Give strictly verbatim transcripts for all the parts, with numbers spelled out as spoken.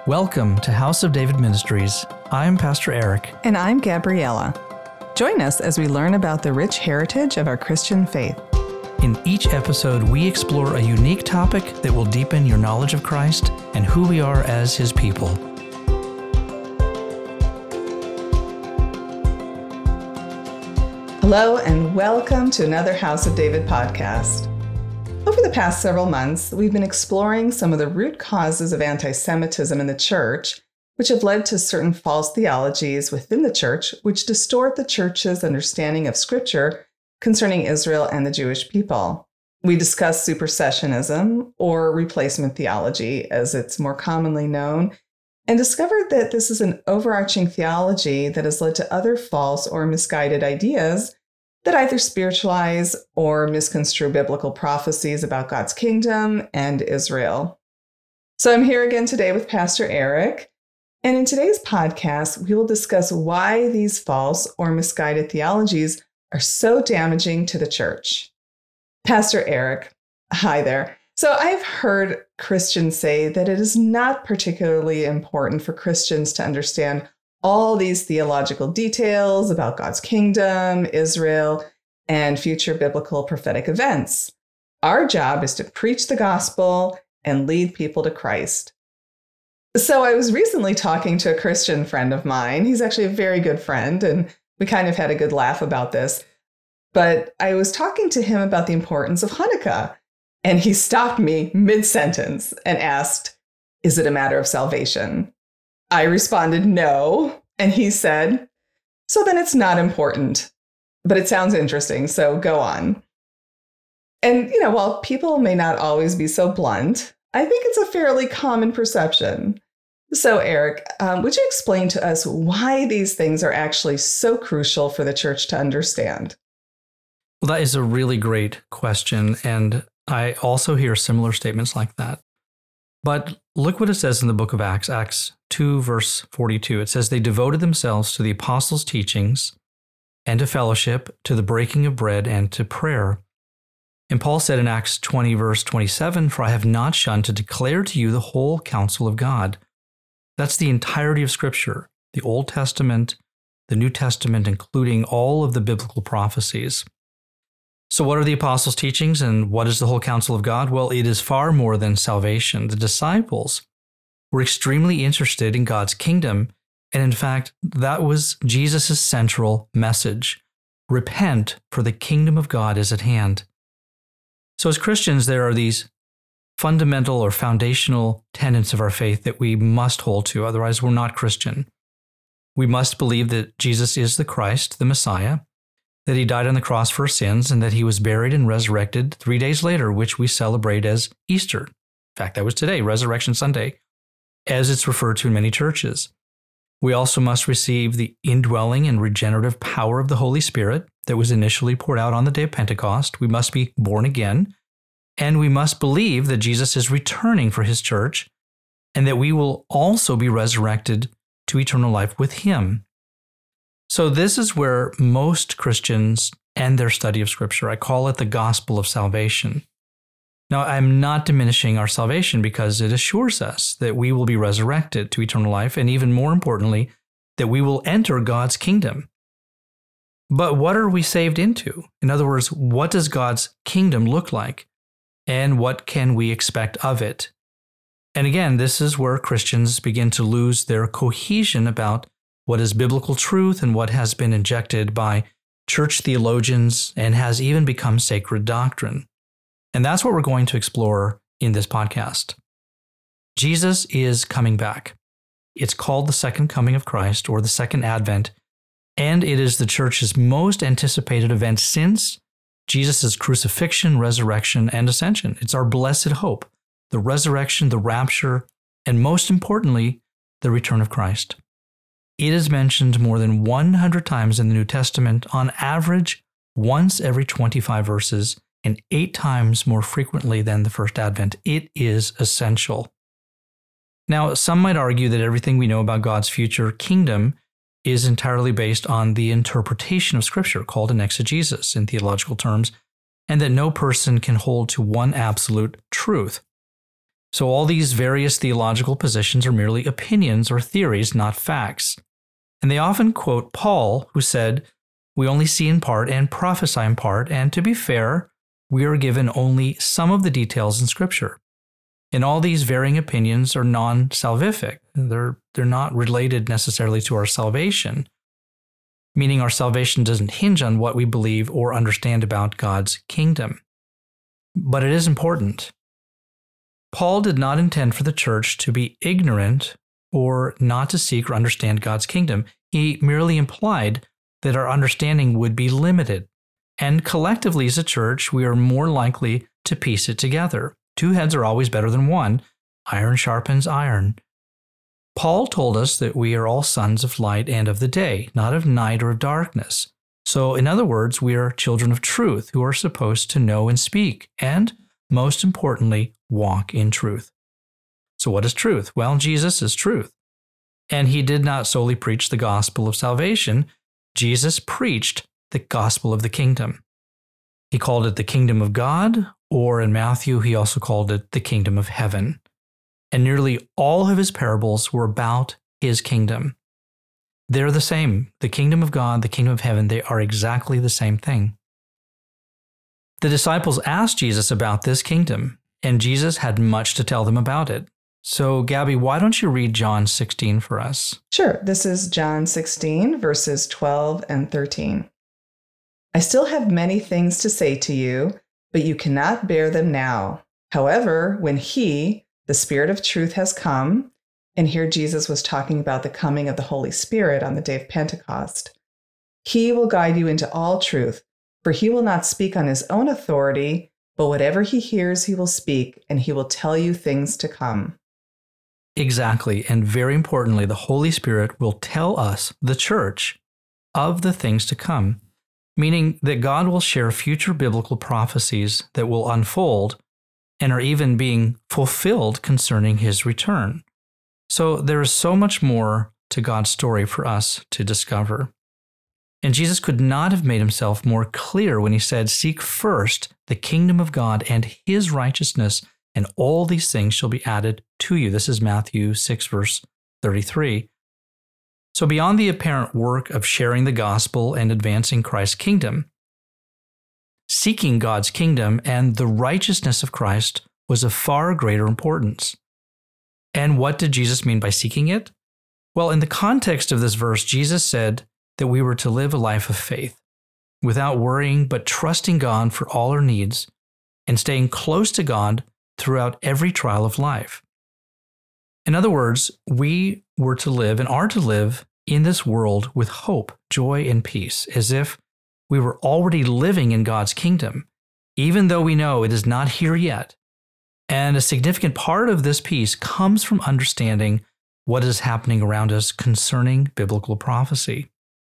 Welcome to House of David Ministries. I'm Pastor Eric. And I'm Gabriella. Join us as we learn about the rich heritage of our Christian faith. In each episode, we explore a unique topic that will deepen your knowledge of Christ and who we are as His people. Hello, and welcome to another House of David podcast. Over the past several months, we've been exploring some of the root causes of anti-Semitism in the church, which have led to certain false theologies within the church, which distort the church's understanding of Scripture concerning Israel and the Jewish people. We discussed supersessionism, or replacement theology, as it's more commonly known, and discovered that this is an overarching theology that has led to other false or misguided ideas that either spiritualize or misconstrue biblical prophecies about God's kingdom and Israel. So I'm here again today with Pastor Eric, and in today's podcast, we will discuss why these false or misguided theologies are so damaging to the church. Pastor Eric, hi there. So I've heard Christians say that it is not particularly important for Christians to understand all these theological details about God's kingdom, Israel, and future biblical prophetic events. Our job is to preach the gospel and lead people to Christ. So I was recently talking to a Christian friend of mine. He's actually a very good friend, and we kind of had a good laugh about this. But I was talking to him about the importance of Hanukkah, and he stopped me mid-sentence and asked, "Is it a matter of salvation?" I responded, "No." And he said, "So then it's not important." But it sounds interesting, so go on. And, you know, while people may not always be so blunt, I think it's a fairly common perception. So, Eric, um, would you explain to us why these things are actually so crucial for the church to understand? Well, that is a really great question, and I also hear similar statements like that. But look what it says in the book of Acts, Acts two, verse forty-two. It says, "They devoted themselves to the apostles' teachings and to fellowship, to the breaking of bread, and to prayer." And Paul said in Acts twenty, verse twenty-seven, "For I have not shunned to declare to you the whole counsel of God." That's the entirety of Scripture, the Old Testament, the New Testament, including all of the biblical prophecies. So what are the apostles' teachings and what is the whole counsel of God? Well, it is far more than salvation. The disciples were extremely interested in God's kingdom, and in fact, that was Jesus' central message. Repent, for the kingdom of God is at hand. So as Christians, there are these fundamental or foundational tenets of our faith that we must hold to, otherwise we're not Christian. We must believe that Jesus is the Christ, the Messiah, that He died on the cross for our sins, and that He was buried and resurrected three days later, which we celebrate as Easter. In fact, that was today, Resurrection Sunday, as it's referred to in many churches. We also must receive the indwelling and regenerative power of the Holy Spirit that was initially poured out on the day of Pentecost. We must be born again, and we must believe that Jesus is returning for His church, and that we will also be resurrected to eternal life with Him. So this is where most Christians end their study of Scripture. I call it the gospel of salvation. Now, I'm not diminishing our salvation because it assures us that we will be resurrected to eternal life, and even more importantly, that we will enter God's kingdom. But what are we saved into? In other words, what does God's kingdom look like, and what can we expect of it? And again, this is where Christians begin to lose their cohesion about what is biblical truth and what has been injected by church theologians and has even become sacred doctrine. And that's what we're going to explore in this podcast. Jesus is coming back. It's called the second coming of Christ, or the second advent, and it is the church's most anticipated event since Jesus' crucifixion, resurrection, and ascension. It's our blessed hope, the resurrection, the rapture, and most importantly, the return of Christ. It is mentioned more than one hundred times in the New Testament, on average once every twenty-five verses, and eight times more frequently than the first advent. It is essential. Now, some might argue that everything we know about God's future kingdom is entirely based on the interpretation of Scripture, called an exegesis in theological terms, and that no person can hold to one absolute truth. So all these various theological positions are merely opinions or theories, not facts. And they often quote Paul, who said, "We only see in part and prophesy in part, and to be fair, we are given only some of the details in Scripture." And all these varying opinions are non-salvific. They're, they're not related necessarily to our salvation, meaning our salvation doesn't hinge on what we believe or understand about God's kingdom. But it is important. Paul did not intend for the church to be ignorant or not to seek or understand God's kingdom. He merely implied that our understanding would be limited. And collectively as a church, we are more likely to piece it together. Two heads are always better than one. Iron sharpens iron. Paul told us that we are all sons of light and of the day, not of night or of darkness. So, in other words, we are children of truth who are supposed to know and speak, and, most importantly, walk in truth. So what is truth? Well, Jesus is truth. And he did not solely preach the gospel of salvation. Jesus preached the gospel of the kingdom. He called it the kingdom of God, or in Matthew, he also called it the kingdom of heaven. And nearly all of his parables were about his kingdom. They're the same. The kingdom of God, the kingdom of heaven, they are exactly the same thing. The disciples asked Jesus about this kingdom, and Jesus had much to tell them about it. So, Gabby, why don't you read John sixteen for us? Sure. This is John sixteen, verses twelve and thirteen. "I still have many things to say to you, but you cannot bear them now. However, when he, the Spirit of truth, has come," and here Jesus was talking about the coming of the Holy Spirit on the day of Pentecost, "he will guide you into all truth, for he will not speak on his own authority, but whatever he hears he will speak, and he will tell you things to come." Exactly, and very importantly, the Holy Spirit will tell us, the church, of the things to come, meaning that God will share future biblical prophecies that will unfold and are even being fulfilled concerning his return. So there is so much more to God's story for us to discover. And Jesus could not have made himself more clear when he said, "Seek first the kingdom of God and his righteousness, and all these things shall be added to you." This is Matthew six, verse thirty-three. So beyond the apparent work of sharing the gospel and advancing Christ's kingdom, seeking God's kingdom and the righteousness of Christ was of far greater importance. And what did Jesus mean by seeking it? Well, in the context of this verse, Jesus said that we were to live a life of faith, without worrying but trusting God for all our needs and staying close to God throughout every trial of life. In other words, we were to live and are to live in this world with hope, joy, and peace, as if we were already living in God's kingdom, even though we know it is not here yet. And a significant part of this peace comes from understanding what is happening around us concerning biblical prophecy.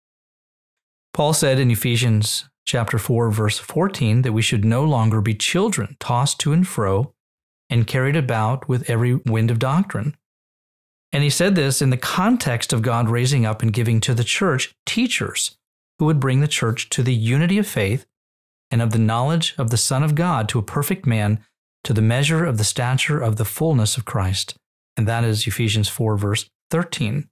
Paul said in Ephesians chapter four, verse fourteen, that we should no longer be children tossed to and fro and carried about with every wind of doctrine. And he said this in the context of God raising up and giving to the church teachers who would bring the church to the unity of faith and of the knowledge of the Son of God, to a perfect man, to the measure of the stature of the fullness of Christ. And that is Ephesians four, verse thirteen.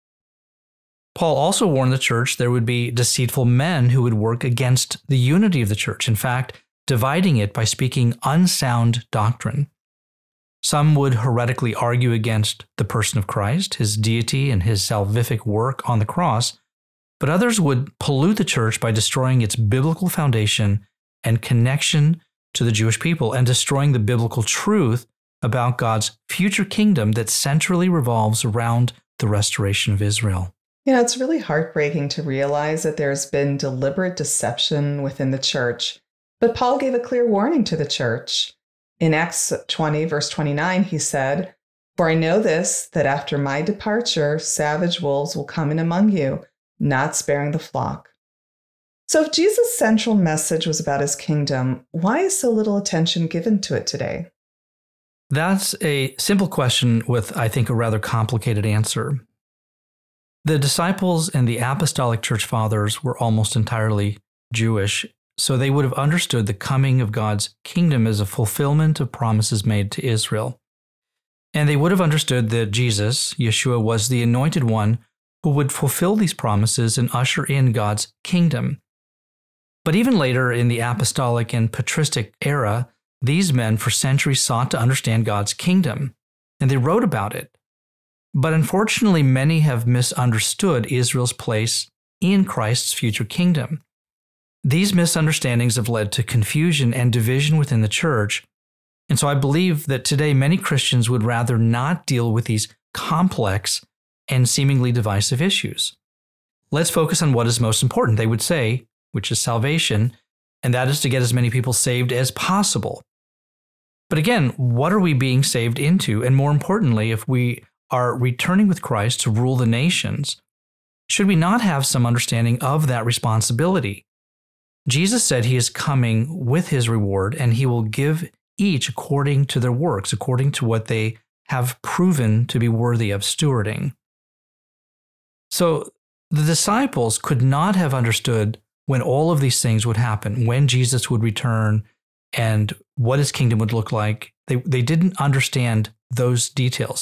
Paul also warned the church there would be deceitful men who would work against the unity of the church, in fact, dividing it by speaking unsound doctrine. Some would heretically argue against the person of Christ, his deity, and his salvific work on the cross, but others would pollute the church by destroying its biblical foundation and connection to the Jewish people, and destroying the biblical truth about God's future kingdom that centrally revolves around the restoration of Israel. You know, it's really heartbreaking to realize that there's been deliberate deception within the church. But Paul gave a clear warning to the church. In Acts twenty, verse twenty-nine, he said, "For I know this, that after my departure, savage wolves will come in among you, not sparing the flock." So if Jesus' central message was about his kingdom, why is so little attention given to it today? That's a simple question with, I think, a rather complicated answer. The disciples and the apostolic church fathers were almost entirely Jewish, so they would have understood the coming of God's kingdom as a fulfillment of promises made to Israel. And they would have understood that Jesus, Yeshua, was the anointed one who would fulfill these promises and usher in God's kingdom. But even later in the apostolic and patristic era, these men for centuries sought to understand God's kingdom, and they wrote about it. But unfortunately, many have misunderstood Israel's place in Christ's future kingdom. These misunderstandings have led to confusion and division within the church. And so I believe that today many Christians would rather not deal with these complex and seemingly divisive issues. Let's focus on what is most important, they would say, which is salvation, and that is to get as many people saved as possible. But again, what are we being saved into? And more importantly, if we are returning with Christ to rule the nations, should we not have some understanding of that responsibility? Jesus said he is coming with his reward, and he will give each according to their works, according to what they have proven to be worthy of stewarding. So the disciples could not have understood when all of these things would happen, when Jesus would return and what his kingdom would look like. They, they didn't understand those details,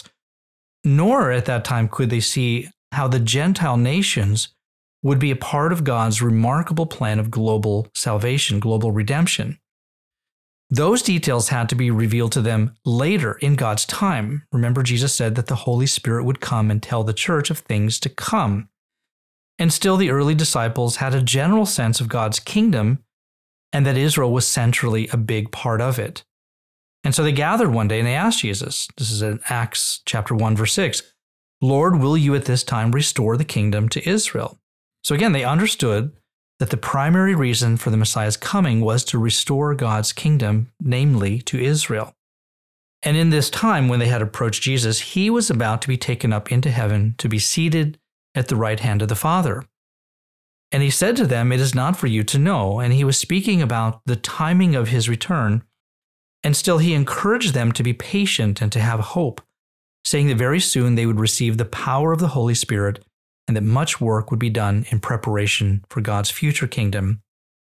nor at that time could they see how the Gentile nations would be a part of God's remarkable plan of global salvation, global redemption. Those details had to be revealed to them later in God's time. Remember, Jesus said that the Holy Spirit would come and tell the church of things to come. And still, the early disciples had a general sense of God's kingdom and that Israel was centrally a big part of it. And so they gathered one day and they asked Jesus, this is in Acts chapter one, verse six, Lord, will you at this time restore the kingdom to Israel? So again, they understood that the primary reason for the Messiah's coming was to restore God's kingdom, namely to Israel. And in this time when they had approached Jesus, he was about to be taken up into heaven to be seated at the right hand of the Father. And he said to them, it is not for you to know. And he was speaking about the timing of his return. And still he encouraged them to be patient and to have hope, saying that very soon they would receive the power of the Holy Spirit and that much work would be done in preparation for God's future kingdom.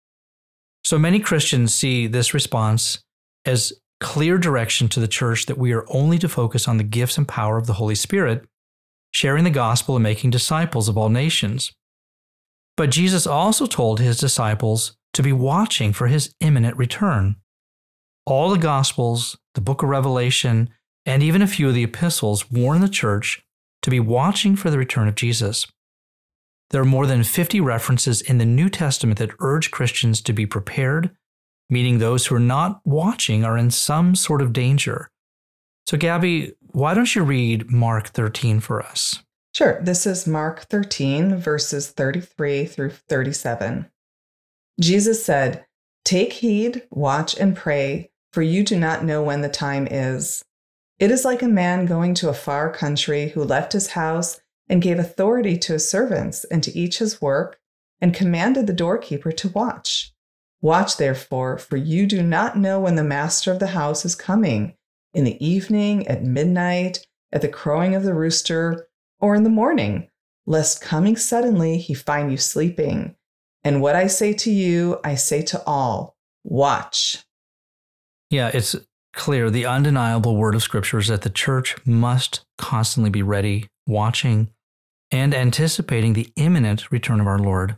So many Christians see this response as clear direction to the church that we are only to focus on the gifts and power of the Holy Spirit, sharing the gospel and making disciples of all nations. But Jesus also told his disciples to be watching for his imminent return. All the Gospels, the book of Revelation, and even a few of the epistles warn the church to be watching for the return of Jesus. There are more than fifty references in the New Testament that urge Christians to be prepared, meaning those who are not watching are in some sort of danger. So Gabby, why don't you read Mark thirteen for us? Sure. This is Mark thirteen, verses thirty-three through thirty-seven. Jesus said, "Take heed, watch, and pray, for you do not know when the time is. It is like a man going to a far country who left his house and gave authority to his servants and to each his work, and commanded the doorkeeper to watch. Watch, therefore, for you do not know when the master of the house is coming, in the evening, at midnight, at the crowing of the rooster, or in the morning, lest coming suddenly he find you sleeping. And what I say to you, I say to all, watch." Yeah, it's clear. The undeniable word of Scripture is that the church must constantly be ready, watching, and anticipating the imminent return of our Lord.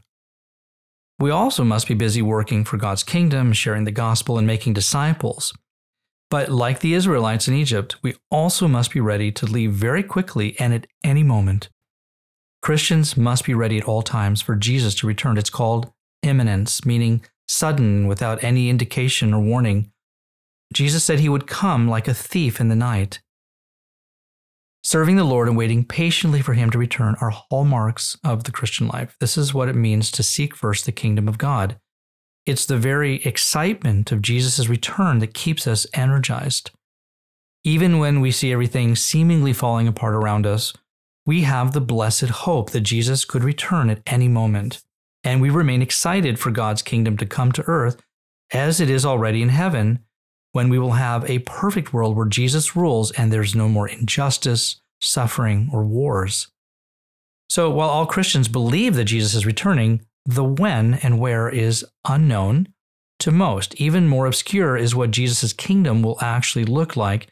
We also must be busy working for God's kingdom, sharing the gospel, and making disciples. But like the Israelites in Egypt, we also must be ready to leave very quickly and at any moment. Christians must be ready at all times for Jesus to return. It's called imminence, meaning sudden, without any indication or warning. Jesus said he would come like a thief in the night. Serving the Lord and waiting patiently for him to return are hallmarks of the Christian life. This is what it means to seek first the kingdom of God. It's the very excitement of Jesus' return that keeps us energized. Even when we see everything seemingly falling apart around us, we have the blessed hope that Jesus could return at any moment, and we remain excited for God's kingdom to come to earth as it is already in heaven, when we will have a perfect world where Jesus rules and there's no more injustice, suffering, or wars. So while all Christians believe that Jesus is returning, the when and where is unknown to most. Even more obscure is what Jesus' kingdom will actually look like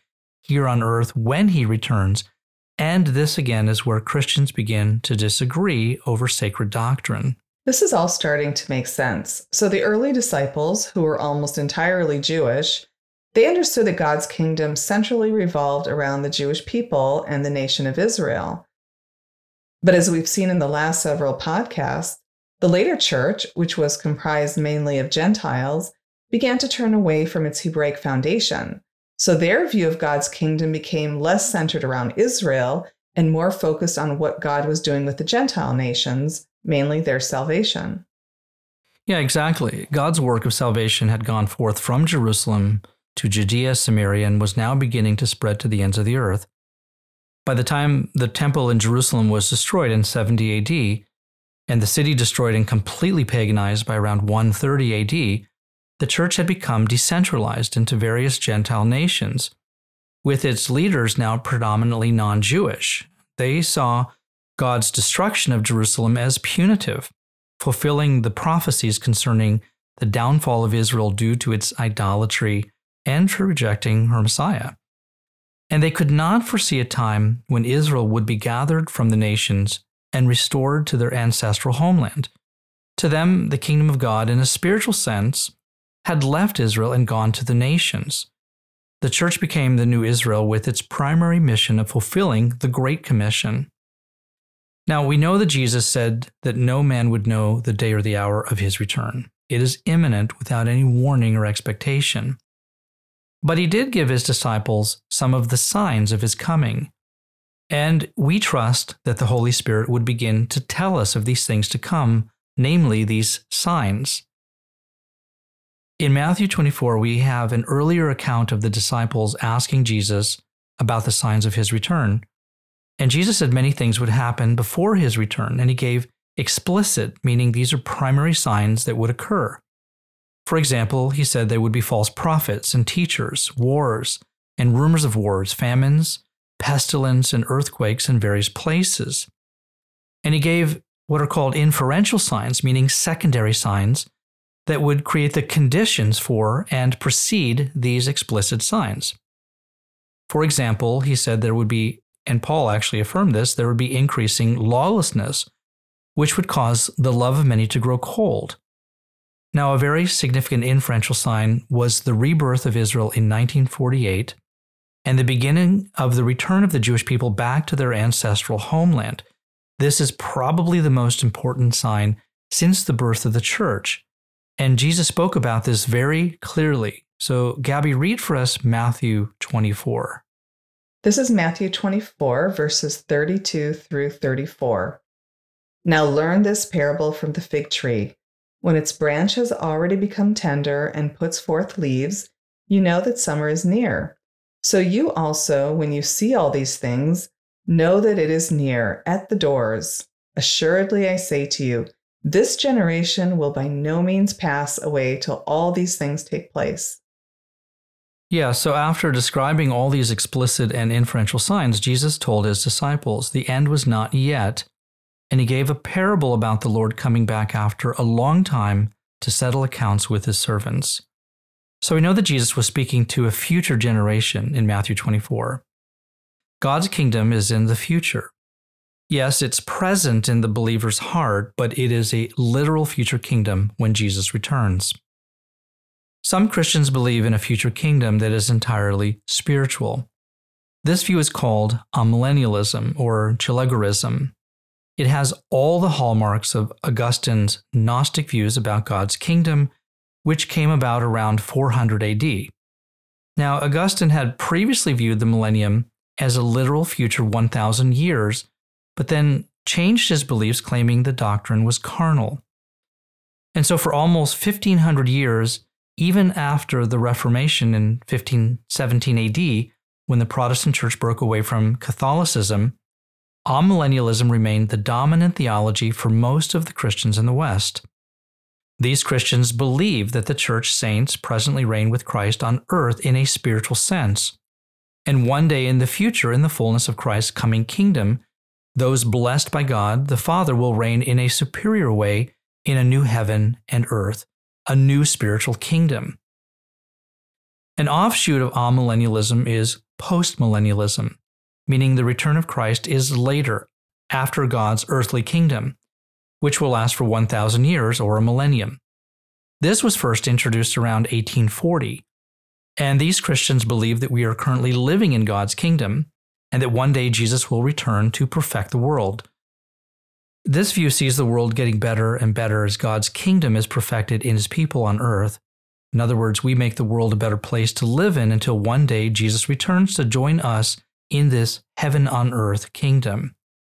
here on earth when he returns. And this again is where Christians begin to disagree over sacred doctrine. This is all starting to make sense. So the early disciples, who were almost entirely Jewish, they understood that God's kingdom centrally revolved around the Jewish people and the nation of Israel. But as we've seen in the last several podcasts, the later church, which was comprised mainly of Gentiles, began to turn away from its Hebraic foundation. So their view of God's kingdom became less centered around Israel and more focused on what God was doing with the Gentile nations, mainly their salvation. Yeah, exactly. God's work of salvation had gone forth from Jerusalem to Judea, Samaria, and was now beginning to spread to the ends of the earth. By the time the temple in Jerusalem was destroyed in seventy A D, and the city destroyed and completely paganized by around one thirty A D, the church had become decentralized into various Gentile nations, with its leaders now predominantly non-Jewish. They saw God's destruction of Jerusalem as punitive, fulfilling the prophecies concerning the downfall of Israel due to its idolatry and for rejecting her Messiah. And they could not foresee a time when Israel would be gathered from the nations and restored to their ancestral homeland. To them, the kingdom of God, in a spiritual sense, had left Israel and gone to the nations. The church became the new Israel with its primary mission of fulfilling the Great Commission. Now, we know that Jesus said that no man would know the day or the hour of his return. It is imminent without any warning or expectation. But he did give his disciples some of the signs of his coming. And we trust that the Holy Spirit would begin to tell us of these things to come, namely these signs. In Matthew twenty-four, we have an earlier account of the disciples asking Jesus about the signs of his return. And Jesus said many things would happen before his return, and he gave explicit, meaning these are primary signs that would occur. For example, he said there would be false prophets and teachers, wars, and rumors of wars, famines, pestilence, and earthquakes in various places. And he gave what are called inferential signs, meaning secondary signs, that would create the conditions for and precede these explicit signs. For example, he said there would be, and Paul actually affirmed this, there would be increasing lawlessness, which would cause the love of many to grow cold. Now, a very significant inferential sign was the rebirth of Israel in nineteen forty-eight and the beginning of the return of the Jewish people back to their ancestral homeland. This is probably the most important sign since the birth of the church. And Jesus spoke about this very clearly. So, Gabby, read for us Matthew twenty-four. This is Matthew twenty-four, verses thirty-two through thirty-four. Now learn this parable from the fig tree. When its branch has already become tender and puts forth leaves, you know that summer is near. So you also, when you see all these things, know that it is near, at the doors. Assuredly, I say to you, this generation will by no means pass away till all these things take place. Yeah, so after describing all these explicit and inferential signs, Jesus told his disciples the end was not yet, and he gave a parable about the Lord coming back after a long time to settle accounts with his servants. So we know that Jesus was speaking to a future generation in Matthew twenty-four. God's kingdom is in the future. Yes, it's present in the believer's heart, but it is a literal future kingdom when Jesus returns. Some Christians believe in a future kingdom that is entirely spiritual. This view is called amillennialism or Chilligerism. It has all the hallmarks of Augustine's Gnostic views about God's kingdom, which came about around four hundred A D. Now, Augustine had previously viewed the millennium as a literal future one thousand years, but then changed his beliefs, claiming the doctrine was carnal. And so for almost fifteen hundred years, even after the Reformation in fifteen seventeen A D, when the Protestant church broke away from Catholicism, amillennialism remained the dominant theology for most of the Christians in the West. These Christians believe that the church saints presently reign with Christ on earth in a spiritual sense, and one day in the future, in the fullness of Christ's coming kingdom, those blessed by God the Father will reign in a superior way in a new heaven and earth, a new spiritual kingdom. An offshoot of amillennialism is postmillennialism, meaning the return of Christ is later, after God's earthly kingdom, which will last for one thousand years or a millennium. This was first introduced around eighteen forty, and these Christians believe that we are currently living in God's kingdom and that one day Jesus will return to perfect the world. This view sees the world getting better and better as God's kingdom is perfected in his people on earth. In other words, we make the world a better place to live in until one day Jesus returns to join us in this heaven on earth kingdom.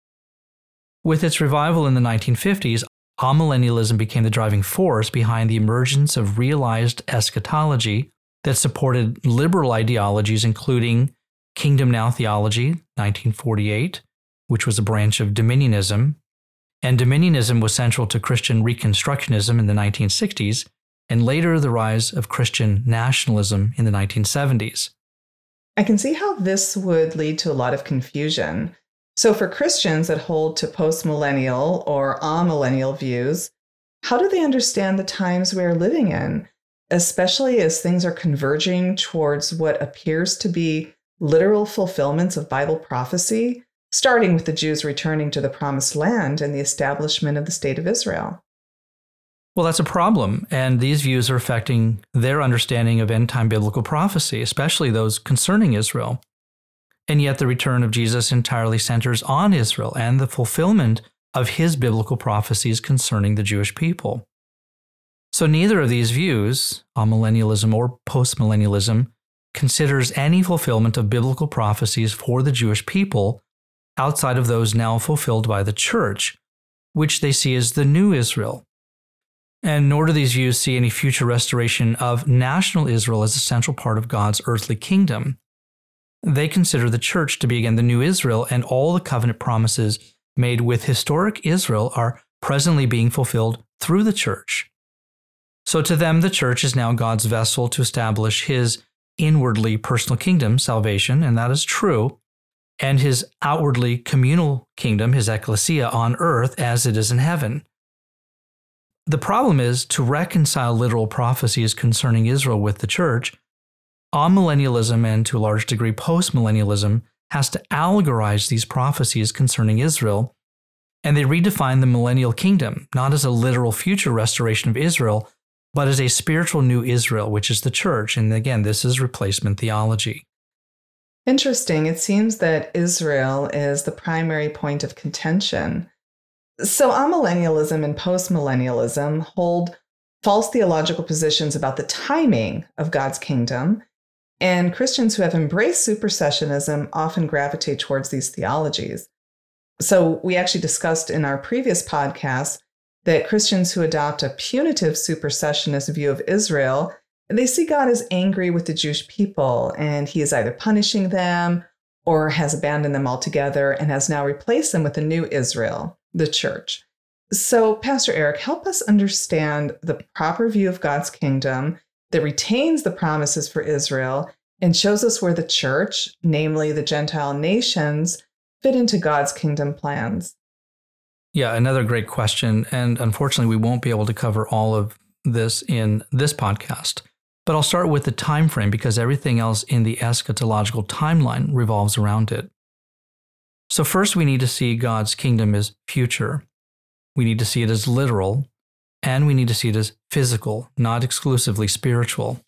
With its revival in the nineteen fifties, amillennialism became the driving force behind the emergence of realized eschatology that supported liberal ideologies including Kingdom Now theology, nineteen forty-eight, which was a branch of dominionism, and dominionism was central to Christian Reconstructionism in the nineteen sixties, and later the rise of Christian nationalism in the nineteen seventies. I can see how this would lead to a lot of confusion. So for Christians that hold to postmillennial or amillennial views, how do they understand the times we are living in, especially as things are converging towards what appears to be literal fulfillments of Bible prophecy, starting with the Jews returning to the Promised Land and the establishment of the State of Israel? Well, that's a problem, and these views are affecting their understanding of end-time biblical prophecy, especially those concerning Israel. And yet the return of Jesus entirely centers on Israel and the fulfillment of his biblical prophecies concerning the Jewish people. So neither of these views, amillennialism or postmillennialism, considers any fulfillment of biblical prophecies for the Jewish people outside of those now fulfilled by the church, which they see as the new Israel. And nor do these views see any future restoration of national Israel as a central part of God's earthly kingdom. They consider the church to be again the new Israel, and all the covenant promises made with historic Israel are presently being fulfilled through the church. So to them, the church is now God's vessel to establish his inwardly personal kingdom, salvation, and that is true, and his outwardly communal kingdom, his ecclesia, on earth as it is in heaven. The problem is to reconcile literal prophecies concerning Israel with the church. Amillennialism and to a large degree postmillennialism has to allegorize these prophecies concerning Israel, and they redefine the millennial kingdom, not as a literal future restoration of Israel, but as a spiritual new Israel, which is the church. And again, this is replacement theology. Interesting. It seems that Israel is the primary point of contention. So amillennialism and postmillennialism hold false theological positions about the timing of God's kingdom, and Christians who have embraced supersessionism often gravitate towards these theologies. So we actually discussed in our previous podcast that Christians who adopt a punitive supersessionist view of Israel, they see God as angry with the Jewish people, and he is either punishing them or has abandoned them altogether and has now replaced them with a new Israel, the church. So, Pastor Eric, help us understand the proper view of God's kingdom that retains the promises for Israel and shows us where the church, namely the Gentile nations, fit into God's kingdom plans. Yeah, another great question. And unfortunately, we won't be able to cover all of this in this podcast. But I'll start with the time frame because everything else in the eschatological timeline revolves around it. So first, we need to see God's kingdom as future. We need to see it as literal, and we need to see it as physical, not exclusively spiritual.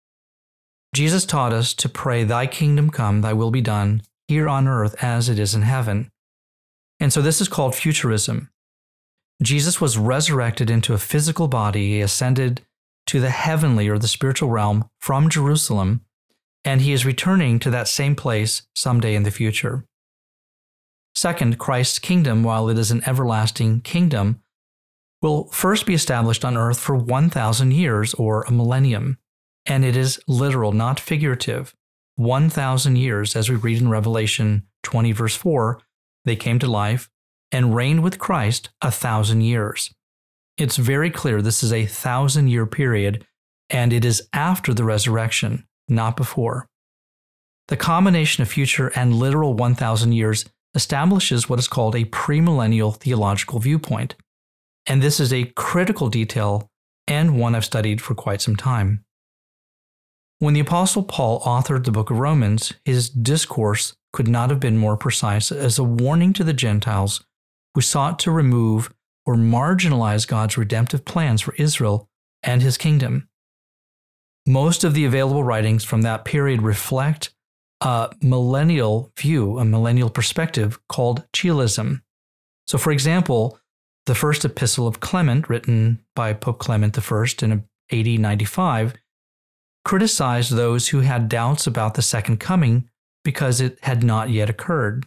Jesus taught us to pray, "Thy kingdom come, thy will be done, here on earth as it is in heaven." And so this is called futurism. Jesus was resurrected into a physical body. He ascended to the heavenly or the spiritual realm from Jerusalem, and he is returning to that same place someday in the future. Second, Christ's kingdom, while it is an everlasting kingdom, will first be established on earth for one thousand years or a millennium. And it is literal, not figurative. one thousand years, as we read in Revelation twenty, verse four, they came to life and reigned with Christ a thousand years. It's very clear this is a thousand-year period, and it is after the resurrection, not before. The combination of future and literal one thousand years establishes what is called a premillennial theological viewpoint, and this is a critical detail and one I've studied for quite some time. When the Apostle Paul authored the book of Romans, his discourse could not have been more precise as a warning to the Gentiles who sought to remove or marginalize God's redemptive plans for Israel and his kingdom. Most of the available writings from that period reflect a millennial view, a millennial perspective called Chealism. So, for example, the first epistle of Clement, written by Pope Clement the First in A D ninety-five, criticized those who had doubts about the second coming because it had not yet occurred.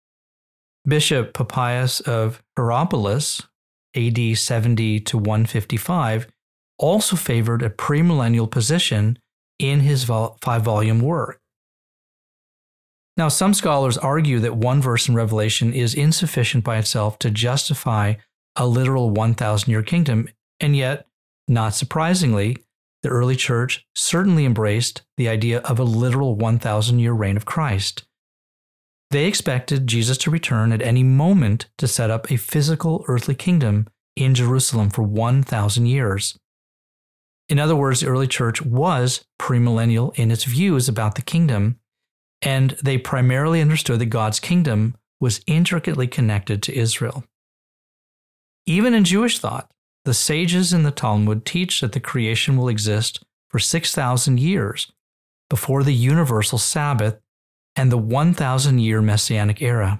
Bishop Papias of Hierapolis, A D seventy to one fifty-five, also favored a premillennial position in his five-volume work. Now, some scholars argue that one verse in Revelation is insufficient by itself to justify a literal one thousand year kingdom, and yet, not surprisingly, the early church certainly embraced the idea of a literal one thousand year reign of Christ. They expected Jesus to return at any moment to set up a physical earthly kingdom in Jerusalem for one thousand years. In other words, the early church was premillennial in its views about the kingdom, and they primarily understood that God's kingdom was intricately connected to Israel. Even in Jewish thought, the sages in the Talmud teach that the creation will exist for six thousand years before the universal Sabbath and the one thousand year Messianic era.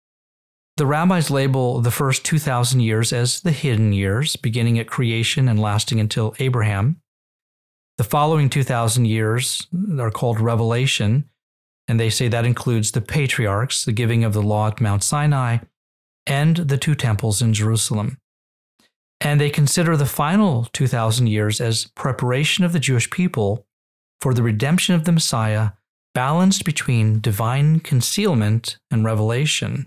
The rabbis label the first two thousand years as the hidden years, beginning at creation and lasting until Abraham. The following two thousand years are called revelation, and they say that includes the patriarchs, the giving of the law at Mount Sinai, and the two temples in Jerusalem. And they consider the final two thousand years as preparation of the Jewish people for the redemption of the Messiah, balanced between divine concealment and revelation.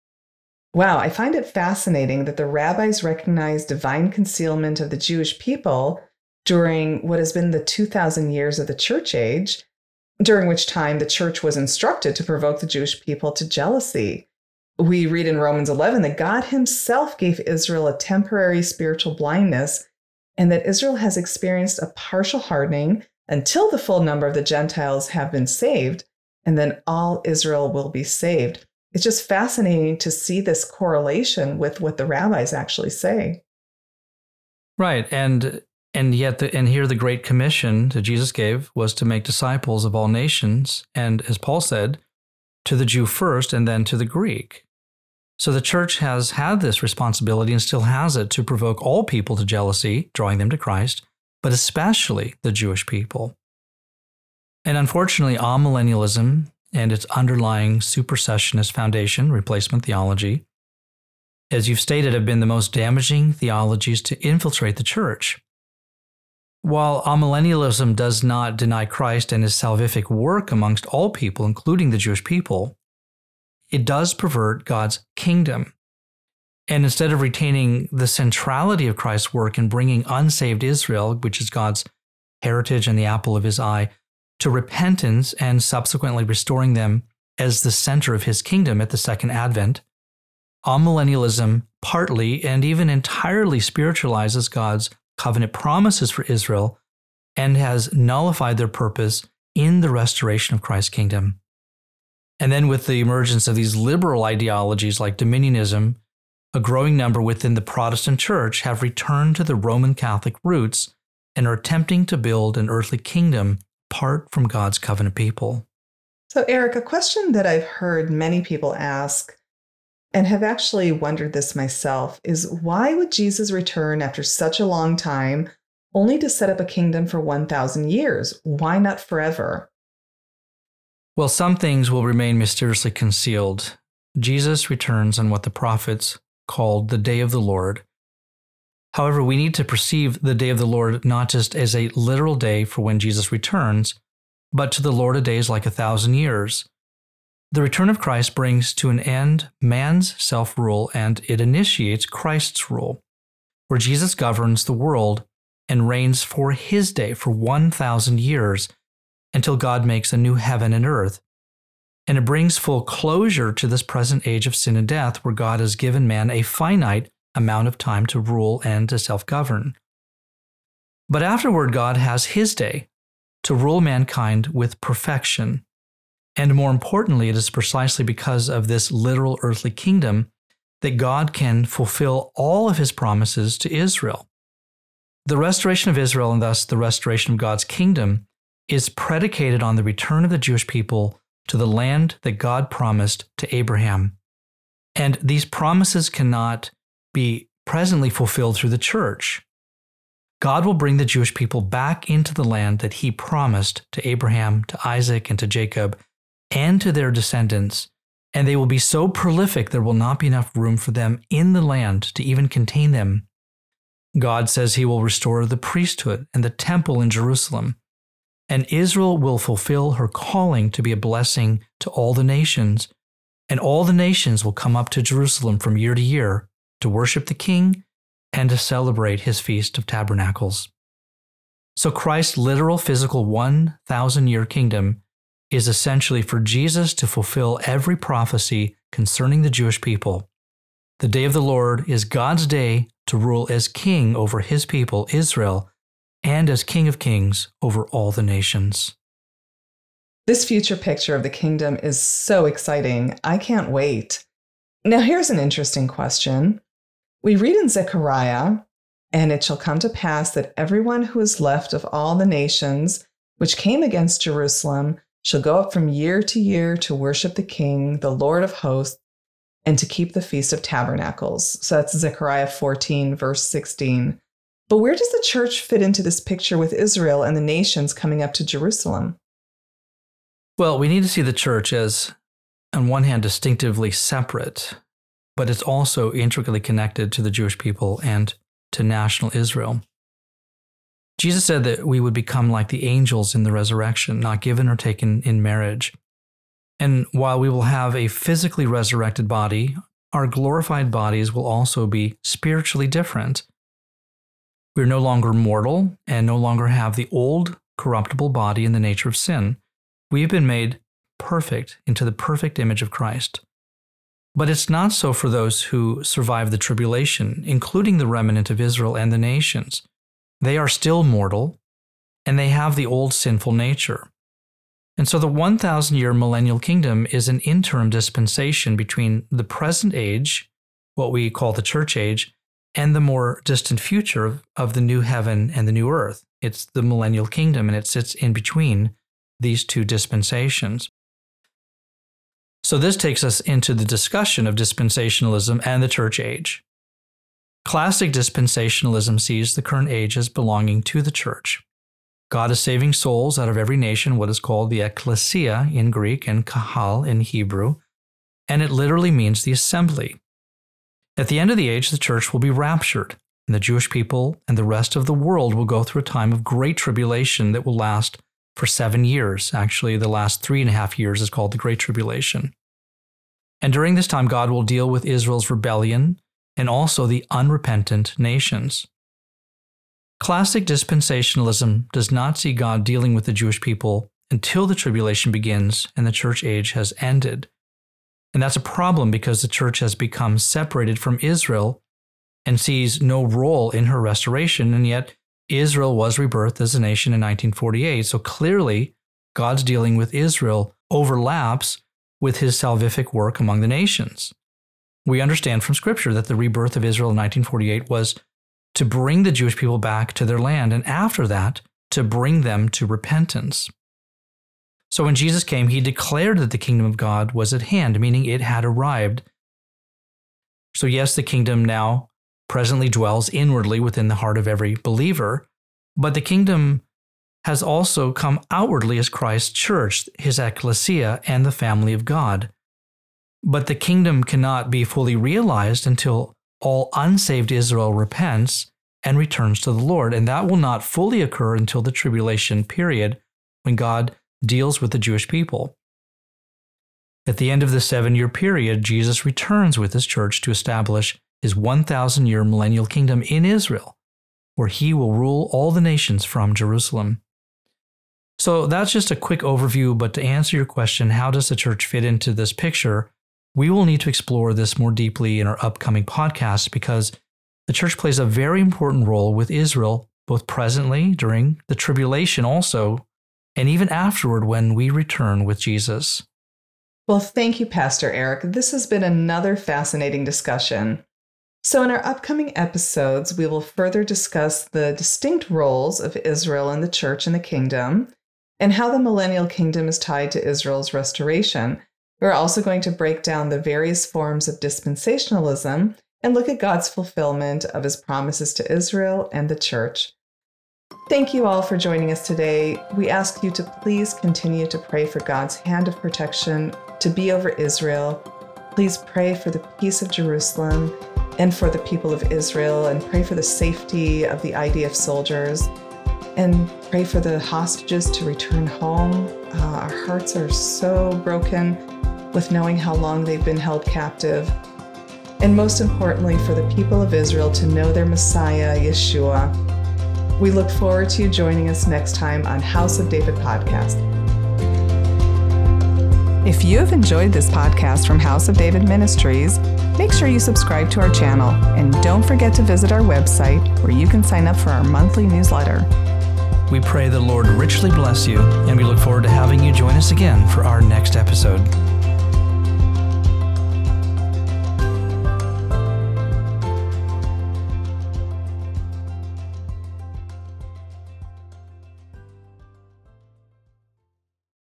Wow, I find it fascinating that the rabbis recognize divine concealment of the Jewish people during what has been the two thousand years of the church age, during which time the church was instructed to provoke the Jewish people to jealousy. We read in Romans eleven that God himself gave Israel a temporary spiritual blindness, and that Israel has experienced a partial hardening until the full number of the Gentiles have been saved, and then all Israel will be saved. It's just fascinating to see this correlation with what the rabbis actually say. Right, and and yet, the, and here the Great Commission that Jesus gave was to make disciples of all nations, and as Paul said, to the Jew first and then to the Greek. So the church has had this responsibility and still has it to provoke all people to jealousy, drawing them to Christ, but especially the Jewish people. And unfortunately, amillennialism and its underlying supersessionist foundation, replacement theology, as you've stated, have been the most damaging theologies to infiltrate the church. While amillennialism does not deny Christ and his salvific work amongst all people, including the Jewish people, it does pervert God's kingdom. And instead of retaining the centrality of Christ's work in bringing unsaved Israel, which is God's heritage and the apple of his eye, to repentance and subsequently restoring them as the center of his kingdom at the second advent, amillennialism partly and even entirely spiritualizes God's covenant promises for Israel and has nullified their purpose in the restoration of Christ's kingdom. And then with the emergence of these liberal ideologies like dominionism, a growing number within the Protestant church have returned to the Roman Catholic roots and are attempting to build an earthly kingdom apart from God's covenant people. So, Eric, a question that I've heard many people ask, and have actually wondered this myself, is why would Jesus return after such a long time only to set up a kingdom for one thousand years? Why not forever? Well, some things will remain mysteriously concealed. Jesus returns on what the prophets called the day of the Lord. However, we need to perceive the day of the Lord not just as a literal day for when Jesus returns, but to the Lord a day is like a thousand years. The return of Christ brings to an end man's self-rule, and it initiates Christ's rule, where Jesus governs the world and reigns for his day for one thousand years until God makes a new heaven and earth. And it brings full closure to this present age of sin and death, where God has given man a finite amount of time to rule and to self-govern. But afterward, God has his day, to rule mankind with perfection. And more importantly, it is precisely because of this literal earthly kingdom that God can fulfill all of his promises to Israel. The restoration of Israel, and thus the restoration of God's kingdom, is predicated on the return of the Jewish people to the land that God promised to Abraham. And these promises cannot be presently fulfilled through the church. God will bring the Jewish people back into the land that he promised to Abraham, to Isaac, and to Jacob, and to their descendants, and they will be so prolific there will not be enough room for them in the land to even contain them. God says he will restore the priesthood and the temple in Jerusalem, and Israel will fulfill her calling to be a blessing to all the nations, and all the nations will come up to Jerusalem from year to year to worship the King and to celebrate his Feast of Tabernacles. So Christ's literal physical one thousand year kingdom is essentially for Jesus to fulfill every prophecy concerning the Jewish people. The day of the Lord is God's day to rule as king over his people, Israel, and as King of Kings over all the nations. This future picture of the kingdom is so exciting. I can't wait. Now, here's an interesting question. We read in Zechariah, "And it shall come to pass that everyone who is left of all the nations which came against Jerusalem shall go up from year to year to worship the King, the Lord of hosts, and to keep the Feast of Tabernacles." So that's Zechariah fourteen, verse sixteen. But where does the church fit into this picture with Israel and the nations coming up to Jerusalem? Well, we need to see the church as, on one hand, distinctively separate, but it's also intricately connected to the Jewish people and to national Israel. Jesus said that we would become like the angels in the resurrection, not given or taken in marriage. And while we will have a physically resurrected body, our glorified bodies will also be spiritually different. We are no longer mortal and no longer have the old corruptible body in the nature of sin. We have been made perfect into the perfect image of Christ. But it's not so for those who survive the tribulation, including the remnant of Israel and the nations. They are still mortal, and they have the old sinful nature. And so the one thousand year millennial kingdom is an interim dispensation between the present age, what we call the church age, and the more distant future of, of the new heaven and the new earth. It's the millennial kingdom, and it sits in between these two dispensations. So this takes us into the discussion of dispensationalism and the church age. Classic dispensationalism sees the current age as belonging to the church. God is saving souls out of every nation, what is called the ecclesia in Greek and kahal in Hebrew, and it literally means the assembly. At the end of the age, the church will be raptured, and the Jewish people and the rest of the world will go through a time of great tribulation that will last for seven years. Actually, the last three and a half years is called the Great Tribulation. And during this time, God will deal with Israel's rebellion and also the unrepentant nations. Classic dispensationalism does not see God dealing with the Jewish people until the tribulation begins and the church age has ended. And that's a problem because the church has become separated from Israel and sees no role in her restoration, and yet Israel was rebirthed as a nation in nineteen forty-eight. So clearly, God's dealing with Israel overlaps with his salvific work among the nations. We understand from Scripture that the rebirth of Israel in nineteen forty-eight was to bring the Jewish people back to their land, and after that, to bring them to repentance. So when Jesus came, he declared that the kingdom of God was at hand, meaning it had arrived. So yes, the kingdom now presently dwells inwardly within the heart of every believer, but the kingdom has also come outwardly as Christ's church, his ecclesia, and the family of God. But the kingdom cannot be fully realized until all unsaved Israel repents and returns to the Lord, and that will not fully occur until the tribulation period when God deals with the Jewish people. At the end of the seven-year period, Jesus returns with his church to establish his one thousand year millennial kingdom in Israel, where he will rule all the nations from Jerusalem. So that's just a quick overview, but to answer your question, how does the church fit into this picture? We will need to explore this more deeply in our upcoming podcast because the church plays a very important role with Israel, both presently, during the tribulation also, and even afterward when we return with Jesus. Well, thank you, Pastor Eric. This has been another fascinating discussion. So in our upcoming episodes, we will further discuss the distinct roles of Israel in the church and the kingdom, and how the millennial kingdom is tied to Israel's restoration. We're also going to break down the various forms of dispensationalism and look at God's fulfillment of his promises to Israel and the church. Thank you all for joining us today. We ask you to please continue to pray for God's hand of protection to be over Israel. Please pray for the peace of Jerusalem and for the people of Israel, and pray for the safety of the I D F soldiers, and pray for the hostages to return home. Uh, our hearts are so broken with knowing how long they've been held captive. And most importantly, for the people of Israel to know their Messiah, Yeshua. We look forward to you joining us next time on House of David Podcast. If you have enjoyed this podcast from House of David Ministries, make sure you subscribe to our channel, and don't forget to visit our website where you can sign up for our monthly newsletter. We pray the Lord richly bless you, and we look forward to having you join us again for our next episode.